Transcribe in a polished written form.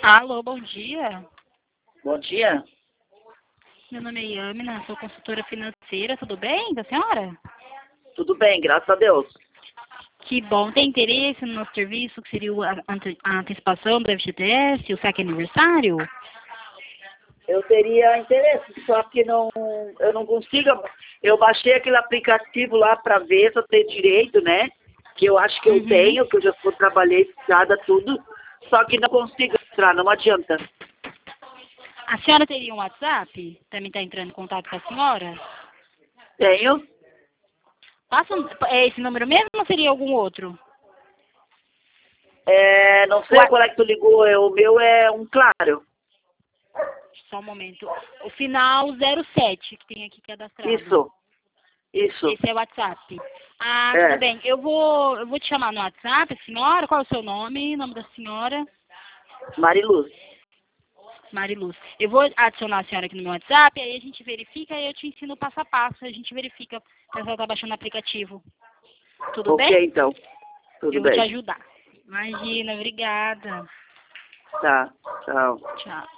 Alô, bom dia. Bom dia. Meu nome é Yamina, sou consultora financeira. Tudo bem da senhora? Tudo bem, graças a Deus. Que bom. Tem interesse no nosso serviço, que seria a antecipação do FGTS, o saque aniversário? Eu teria interesse, só que eu não consigo. Eu baixei aquele aplicativo lá para ver se eu tenho direito, né? Que eu acho que eu tenho, que eu já trabalhei, estudada, tudo. Só que não consigo entrar, não adianta. A senhora teria um WhatsApp? Também está entrando em contato com a senhora? Tenho. É esse número mesmo ou seria algum outro? Não sei qual é que tu ligou, o meu é um claro. Só um momento. O final 07 que tem aqui cadastrado. Isso. Esse é o WhatsApp. Ah, tudo bem. Eu vou te chamar no WhatsApp, senhora. Qual é o seu nome? Nome da senhora? Mariluz. Mariluz. Eu vou adicionar a senhora aqui no meu WhatsApp, aí a gente verifica e eu te ensino passo a passo. A gente verifica se a senhora está baixando o aplicativo. Tudo bem? Ok, então. Tudo Eu vou te bem. ajudar. Imagina, obrigada. Tá, tchau. Tchau.